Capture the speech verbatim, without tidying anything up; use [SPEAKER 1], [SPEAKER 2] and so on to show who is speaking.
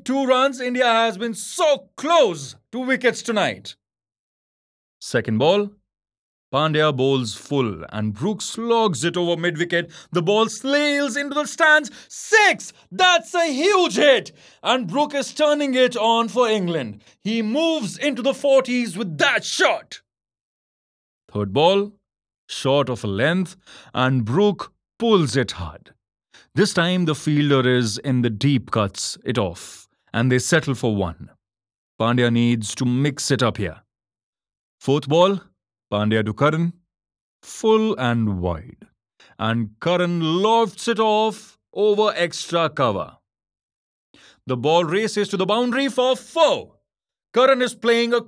[SPEAKER 1] two runs, India has been so close to wickets tonight. Second ball, Pandya bowls full and Brooks slogs it over mid-wicket. The ball sails into the stands. Six! That's a huge hit! And Brooks is turning it on for England. He moves into the forties with that shot. Third ball, short of a length, and Brooks pulls it hard. This time the fielder is in the deep, cuts it off, and they settle for one. Pandya needs to mix it up here. Fourth ball, Pandya to Karan, full and wide, and Karan lofts it off over extra cover. The ball races to the boundary for four. Karan is playing a